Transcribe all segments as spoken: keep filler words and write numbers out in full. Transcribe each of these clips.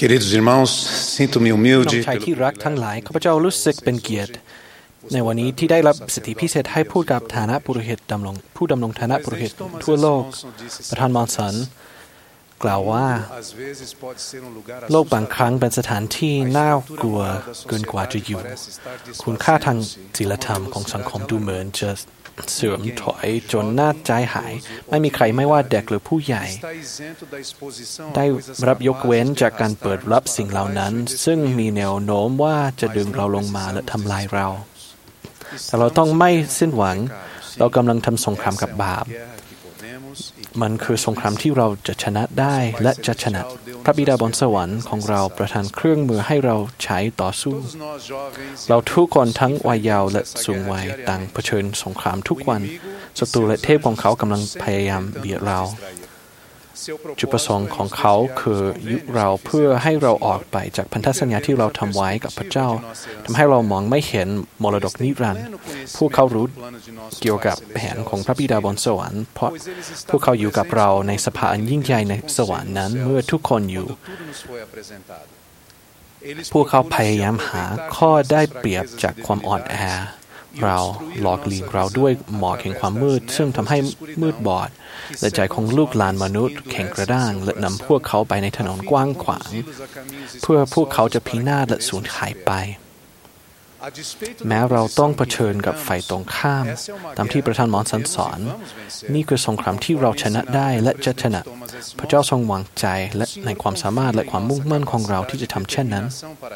Queridos irmãos, sinto-me น้อง humilde ชาย pelo ที่รักทั้งหลายข้าพเจ้ารู้สึกเป็นเกียรติในวันนี้ที่ได้รับสิทธิพิเศษให้พูดกับฐานะปุโรหิตดำรงผู้ดำรงฐานะปุโรหิตทั่วโลกประธานมอนสันกล่าวว่าโลกบางครั้งเป็นสถานที่น่ากลัวเกินกว่าจะอยู่คุณค่าทางศีลธรรมของสังคมดูเหมือนจะเสื่อมถอยจนน่าใจหายไม่มีใครไม่ว่าเด็กหรือผู้ใหญ่ได้รับยกเว้นจากการเปิดรับสิ่งเหล่านั้นซึ่งมีแนวโน้มว่าจะดึงเราลงมาและทำลายเราแต่เราต้องไม่สิ้นหวังเรากำลังทำสงครามกับบาปมันคือสงครามที่เราจะชนะได้และจะชนะพระบิดาบนสวรรค์ของเราประทานเครื่องมือให้เราใช้ต่อสู้เราทุกคนทั้งวัยเยาว์และสูงวัยต่างเผชิญสงครามทุกวันศัตรูและเทพของเขากำลังพยายามเบียดเราจุดประสงค์ของเขาคือยุเราเพื่อให้เราออกไปจากพันธสัญญาที่เราทำไว้กับพระเจ้าทำให้เรามองไม่เห็นมรดกนิรันดร์พวกเขารู้เกี่ยวกับแผนของพระบิดาบนสวรรค์เพราะพวกเขาอยู่กับเราในสภาอันยิ่งใหญ่ในสวรรค์นั้นเมื่อทุกคนอยู่พวกเขาพยายามหาข้อได้เปรียบจากความอ่อนแอเราหลอกหลีกเราด้วยหมอกแห่งความมืดซึ่งทำให้มืดบอดและใจของลูกหลานมนุษย์แข็งกระด้างและนำพวกเขาไปในถนนกว้างขวางเพื่อพวกเขาจะพินาศและสูญหายไปแม้เราต้องเผชิญกับฝ่ายตรงข้ามตามที่ประธานมอนสันสอนนี่คือสงครามที่เราชนะได้และจะชนะพระเจ้าทรงวางใจและในความสามารถและความมุ่งมั่นของเราที่จะทำเช่นนั้น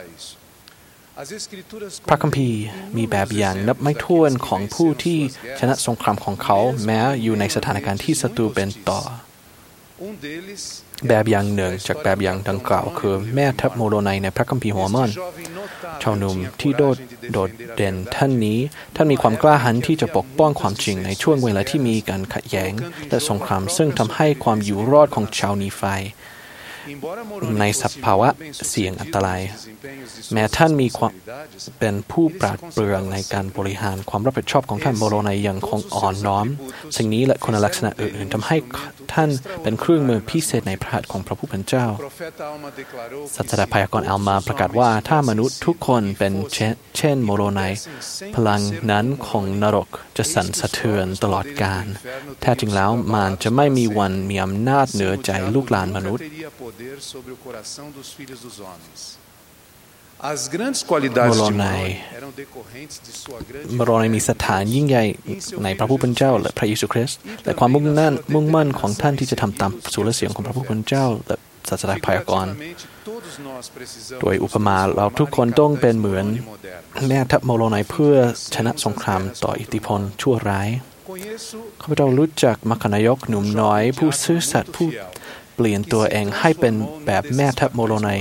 พระคัมภีร์มีแบบอย่างนับไม่ถ้วนของผู้ที่ชนะสงครามของเขาแม้อยู่ในสถานการณ์ที่ศัตรูเป็นต่อแบบอย่างหนึ่งจากแบบอย่างดังกล่าวคือแม่ทัพโมโรไนในพระคัมภีร์ฮอร์มอนชาวหนุ่มที่โดดโดดเด่นท่านนี้ท่านมีความกล้าหาญที่จะปกป้องความจริงในช่วงเวลาที่มีการขัดแย้งและสงครามซึ่งทำให้ความอยู่รอดของชาวนีไฟในสภาวะเสี่ยงอันตรายแม้ท่านมีความเป็นผู้ปราดเปรื่องในการบริหารความรับผิดชอบของท่านโมโรไนยังคงอ่อนน้อมสิ่งนี้และคุณลักษณะอื่นๆทำให้ท่านเป็นเครื่องมือพิเศษในพระหัตถ์ของพระผู้เป็นเจ้าศาสดาพยากรณ์อัลมาประกาศว่าถ้ามนุษย์ทุกคนเป็นเช่นโมโรไนพลังนั้นของนรกจะสั่นสะเทือนตลอดกาลแท้จริงแล้วมารจะไม่มีวันมีอำนาจเหนือใจลูกหลานมนุษย์โมโรไนโมโรไนมีสถานยิ่งใหญ่ในพระผู้เป็นเจ้าและพระเยซูคริสต์และความมุ่งมั่นมุ่งมั่นของท่านที่จะทำตามสุรเสียงของพระผู้เป็นเจ้าและศาสดาพยากรณ์โดยอุปมาเราทุกคนต้องเป็นเหมือนแม่ทัพโมโรไนเพื่อชนะสงครามต่ออิทธิพลชั่วร้ายข้าพเจ้ารู้จักมัคคณายกหนุ่มน้อยผู้ซื่อสัตย์ผู้เปลี่ยนตัวเองให้เป็นแบบแม่ทัพโมโรไน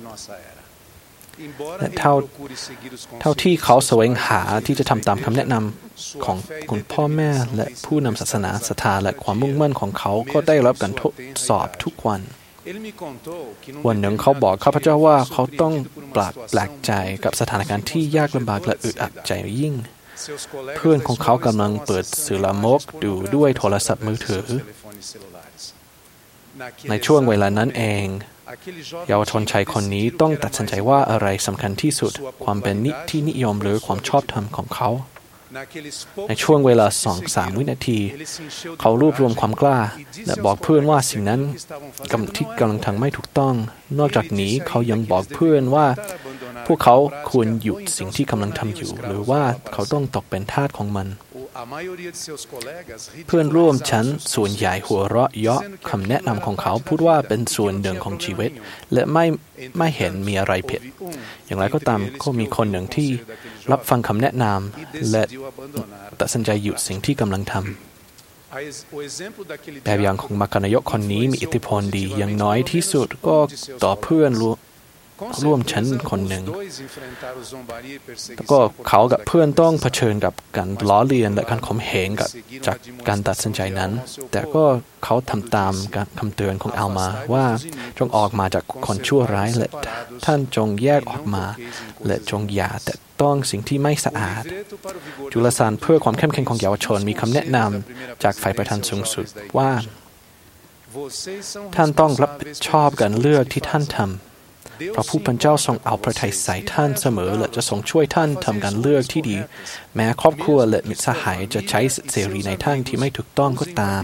และเท่าเท่าที่เขาแสวงหาที่จะทำตามคำแนะนำของคุณพ่อแม่และผู้นำศาสนาศรัทธาและความมุ่งมั่นของเขาก็ได้รับการทดสอบทุกวันวันหนึ่งเขาบอกข้าพเจ้าว่าเขาต้องแปลกแปลกใจกับสถานการณ์ที่ยากลำบากและอึดอัดใจยิ่งเพื่อนของเขากำลังเปิดสื่อลามกดูด้วยโทรศัพท์มือถือในช่วงเวลานั้นเองเยาวชนชายคนนี้ต้องตัดสินใจว่าอะไรสำคัญที่สุดความเป็นนิที่นิยมหรือความชอบธรรมของเขาในช่วงเวลา สองถึงสาม วินาทีเขารวบรวมความกล้าและบอกเพื่อนว่าสิ่งนั้นที่กำลังทำไม่ถูกต้องนอกจากนี้เขายังบอกเพื่อนว่าพวกเขาควรหยุดสิ่งที่กำลังทำอยู่หรือว่าเขาต้องตกเป็นทาสของมันเพื่อนร่วมชั้นส่วนใหญ่หัวเราะเยาะคำแนะนำของเขาพูดว่าเป็นส่วนหนึ่งของชีวิตและไม่ไม่เห็นมีอะไรผิดอย่างไรก็ตามก็มีคนหนึ่งที่รับฟังคำแนะนำและตัดสินใจหยุดสิ่งที่กำลังทำแบบอย่างของมัคคณายกคนนี้มีอิทธิพลดีอย่างน้อยที่สุดก็ต่อเพื่อนร่วมชั้นคนหนึ่งแล้วก็เขากับเพื่อนต้องเผชิญกับการล้อเลียนและการข่มเหงกับจากการตัดสินใจนั้นแต่ก็เขาทำตามคำเตือนของอัลมาว่าจงออกมาจากคนชั่วร้ายและท่านจงแยกออกมาและจงอย่าแต่ต้องสิ่งที่ไม่สะอาดจุลสารเพื่อความเข้มแข็งของเยาวชนมีคำแนะนำจากฝ่ายประธานสูงสุดว่าท่านต้องรับผิดชอบการเลือกที่ท่านทำเพราะผู้เป็นเจ้าทรงเอาพระทัยใส่ท่านเสมอและจะทรงช่วยท่านทำการเลือกที่ดีแม้ครอบครัวและมิตรสหายจะใช้เสรีในทางที่ไม่ถูกต้องก็ตาม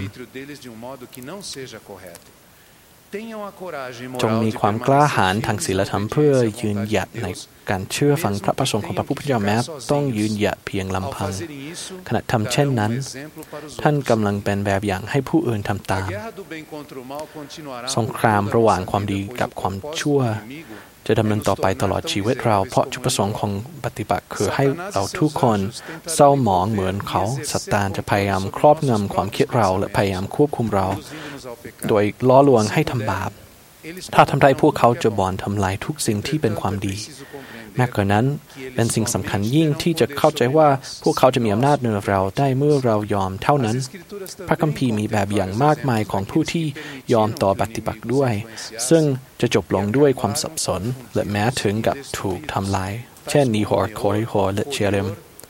จงมีความกล้าหาญทางศีลธรรมเพื่อยืนหยัดในการเชื่อฟังพระประสงค์ของพระผู้เป็นเจ้าแม้ต้องยืนหยัดเพียงลำพังขณะทำเช่นนั้นท่านกำลังเป็นแบบอย่างให้ผู้อื่นทำตามสงครามระหว่างความดีกับความชั่วจะดำเนินต่อไปตลอดชีวิตเราเพราะจุดประสงค์ของปฏิบัติคือให้เราทุกคนเศร้าหมองเหมือนเขาสัตานจะพยายามครอบงำความคิดเราและพยายามควบคุมเราโดยล่อลวงให้ทำบาปถ้าทำได้พวกเขาจะบ่อนทำลายทุกสิ่งที่เป็นความดีแม้กระนั้นเป็นสิ่งสำคัญยิ่งที่จะเข้าใจว่าพวกเขาจะมีอำนาจเหนือเราได้เมื่อเรายอมเท่านั้นพระคัมภีร์มีแบบอย่างมากมายของผู้ที่ยอมต่อปฏิบัติด้วยซึ่งจะจบลงด้วยความสับสนและแม้ถึงกับถูกทำลายเช่นนีฮอร์โคริฮอร์และเชเรม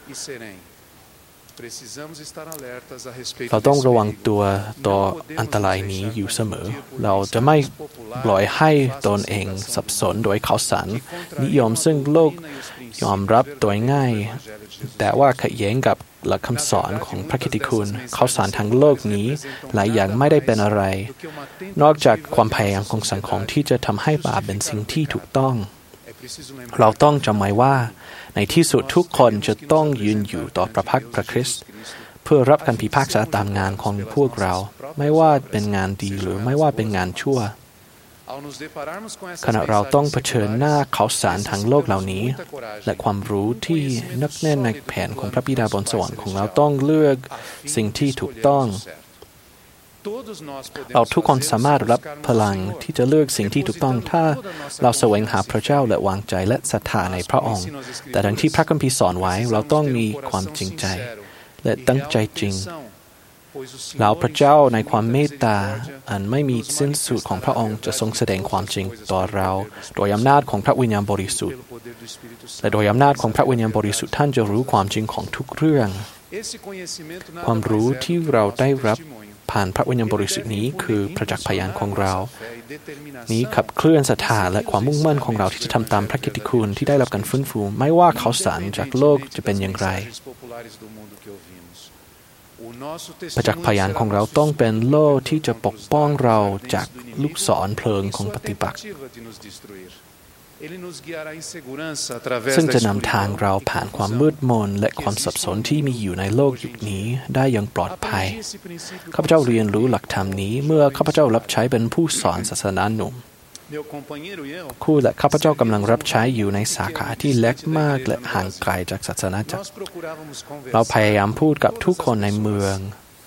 เราต้องระวังตัวต่ออันตรายนี้อยู่เสมอเราจะไม่ปล่อยให้ตนเองสับสนโดยข่าวสารนิยมซึ่งโลกยอมรับโดยง่ายแต่ว่าขัดแย้งกับหลักคำสอนของพระกิตติคุณข่าวสารทางโลกนี้หลายอย่างไม่ได้เป็นอะไรนอกจากความพยายามของสังคมที่จะทำให้บาปเป็นสิ่งที่ถูกต้องเราต้องจำไว้ว่าในที่สุดทุกคนจะต้องยืนอยู่ต่อพระพักตร์พระคริสต์เพื่อรับการพิพากษาตามงานของพวกเราไม่ว่าเป็นงานดีหรือไม่ว่าเป็นงานชั่วขณะเราต้องเผชิญหน้าข่าวสารทางโลกเหล่านี้และความรู้ที่นักแน่นในแผนของพระบิดาบนสวรรค์ของเราต้องเลือกสิ่งที่ถูกต้องเราทุกคนสามารถรับพลังที่จะเลือกสิ่งที่ถูกต้องถ้าเราแสวงหาพระเจ้าและวางใจและศรัทธาในพระองค์แต่ดังที่พระคัมภีร์สอนไว้เราต้องมีความจริงใจและตั้งใจจริงแล้วพระเจ้าในความเมตตาอันไม่มีสิ้นสุดของพระองค์จะทรงแสดงความจริงต่อเราโดยอำนาจของพระวิญญาณบริสุทธิ์และโดยอำนาจของพระวิญญาณบริสุทธิ์ท่านจะรู้ความจริงของทุกเรื่องความรู้ที่เราได้รับผ่านพระวิญญาณบริสุทธิ์นี้คือประจักษ์พยานของเรานี้ขับเคลื่อนศรัทธาและความมุ่งมั่นของเราที่จะทำตามพระกิตติคุณที่ได้รับการฟื้นฟูไม่ว่าข่าวสารจากโลกจะเป็นอย่างไรประจักษ์พยานของเราต้องเป็นโล่ที่จะปกป้องเราจากลูกศรเพลิงของปฏิปักษ์ซึ่งจะนำทางเราผ่านความมืดมนและความสับสนที่มีอยู่ในโลกยุคนี้ได้อย่างปลอดภัยข้าพเจ้าเรียนรู้หลักธรรมนี้เมื่อข้าพเจ้ารับใช้เป็นผู้สอนศาสนาหนุ่มคู่และข้าพเจ้ากำลังรับใช้อยู่ในสาขาที่เล็กมากและห่างไกลจากศาสนาจักรเราพยายามพูดกับทุกคนในเมือง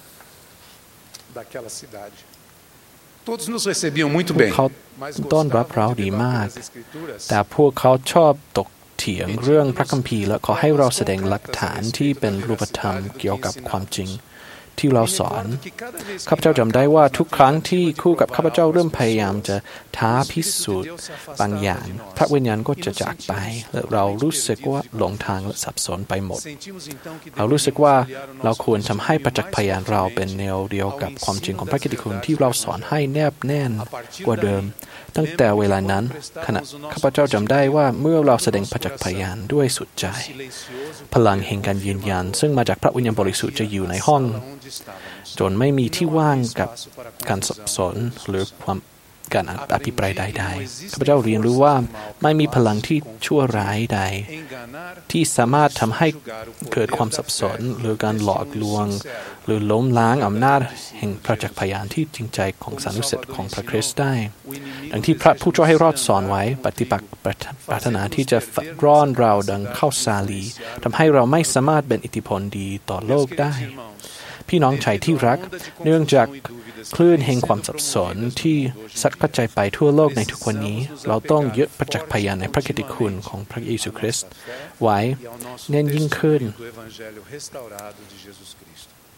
พวกเขาต้อนรับเราดีมากแต่พวกเขาชอบตกเถียงเรื่องพระคัมภีร์และขอให้เราแสดงหลักฐานที่เป็นรูปธรรมเกี่ยวกับความจริงที่เราสอนข้าพเจ้าจำได้ว่าทุกครั้งที่คู่กับข้าพเจ้าเริ่มพยายามจะท้าพิสูจน์บางอย่างพระวิญญาณก็จะจากไปและเรารู้สึกว่าหลงทางและสับสนไปหมดเรารู้สึกว่าเราควรทำให้ประจักษ์พยานเราเป็นแนวเดียวกับความจริงของพระกิตติคุณที่เราสอนให้แนบแน่นกว่าเดิมตั้งแต่เวลานั้นขณะข้าพเจ้าจำได้ว่าเมื่อเราแสดงประจักษ์พยานด้วยสุดใจพลังแห่งการยืนยันซึ่งมาจากพระวิญญาณบริสุทธิ์จะอยู่ในห้องจนไม่มีที่ว่างกับการสับสนหรือความการอภิปรายใดๆข้าพเจ้าเรียนรู้ว่าไม่มีพลังที่ชั่วร้ายใดที่สามารถทำให้เกิดความสับสนหรือการหลอกลวงหรือล้มล้างอำนาจแห่งประจักษ์พยานที่จริงใจของสานุสิทธิ์ของพระคริสต์ได้ดังที่พระผู้ช่วยให้รอดสอนไว้ปฏิบัติปรารถนาที่จะร่อนเราดังข้าวสาลีทำให้เราไม่สามารถเป็นอิทธิพลดีต่อโลกได้พี่น้องชายที่รักเนื่องจากคลื่นแห่งความสับสนที่ซัดกระจายไปทั่วโลกในทุกวันนี้เราต้องยึดประจักษ์พยานในพระกิตติคุณของพระเยซูคริสต์ไว้แน่นยิ่งขึ้น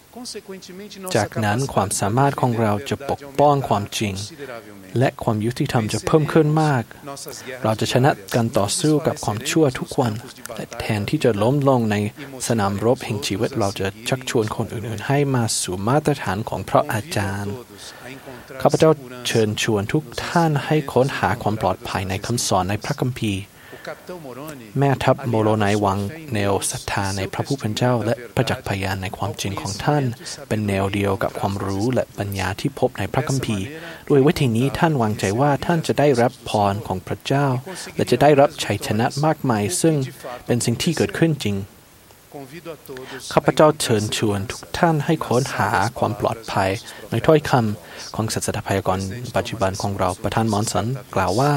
จากนั้นความสามารถของเราจะปกป้องความจริงและความยุติธรรมจะเพิ่มขึ้นมากเราจะชนะการต่อสู้กับความชั่วทุกวันและแทนที่จะล้มลงในสนามรบแห่งชีวิตเราจะชักชวนคนอื่นๆให้มาสู่มาตรฐานของพระอาจารย์ข้าพเจ้าเชิญชวนทุกท่านให้ค้นหาความปลอดภัยในคำสอนในพระคัมภีร์แม่ทัพโมโรไนวางแนวศรัทธาในพระผู้เป็นเจ้าและประจักษ์พยานในความจริงของท่านเป็นแนวเดียวกับความรู้และปัญญาที่พบในพระคัมภีร์ด้วยวิธีนี้ท่านวางใจว่าท่านจะได้รับพรของพระเจ้าและจะได้รับชัยชนะมากมายซึ่งเป็นสิ่งที่เกิดขึ้นจริงข้าพเจ้าเชิญชวนทุกท่านให้ค้นหาความปลอดภัยในถ้อยคำของศาสนาพยากรณ์ปัจจุบันของเราประธานมอนสันกล่าวว่า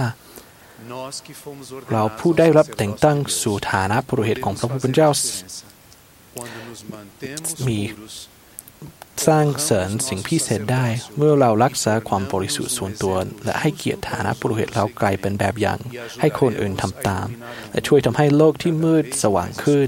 เราผู้ได้รับแต่งตั้งสู่ฐานะปุโรหิตของพระผู้เป็นเจ้ามีสร้างเสริญสิ่งพิเศษได้เมื่อเรารักษาความบริสุทธิ์ส่วนตัวและให้เกียรติฐานะปุโรหิตเรากลายเป็นแบบอย่างให้คนอื่นทำตามและช่วยทำให้โลกที่มืดสว่างขึ้น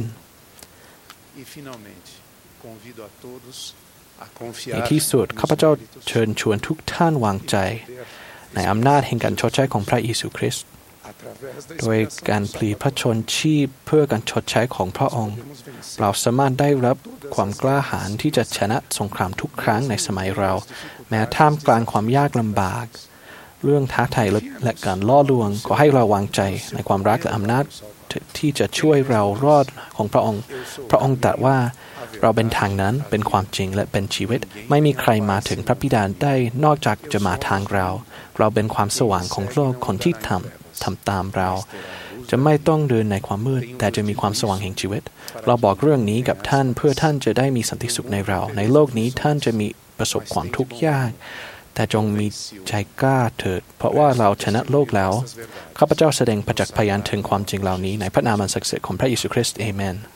ในที่สุดข้าพเจ้าเชิญชวนทุกท่านวางใจในอำนาจแห่งการชดใช้ของพระเยซูคริสต์โดยการพลีพระชนชีพเพื่อการชดใช้ของพระองค์เราสามารถได้รับความกล้าหาญที่จะชนะสงครามทุกครั้งในสมัยเราแม้ท่ามกลางความยากลำบากเรื่องท้าทายและการล่อลวงขอให้เราวางใจในความรักและอำนาจที่จะช่วยเรารอดของพระองค์พระองค์ตรัสว่าเราเป็นทางนั้นเป็นความจริงและเป็นชีวิตไม่มีใครมาถึงพระบิดาได้นอกจากจะมาทางเราเราเป็นความสว่างของโลกคนที่ทำทำตามเราจะไม่ต้องเดินในความมืดแต่จะมีความสว่างแห่งชีวิตเราบอกเรื่องนี้กับท่านเพื่อท่านจะได้มีสันติสุขในเราในโลกนี้ท่านจะมีประสบความทุกข์ยากแต่จงมีใจกล้าเถิดเพราะว่าเราชนะโลกแล้วข้าพเจ้าแสดงประจักษ์พยานถึงความจริงเหล่านี้ในพระนามอันศักดิ์สิทธิ์ของพระเยซูคริสต์เอเมน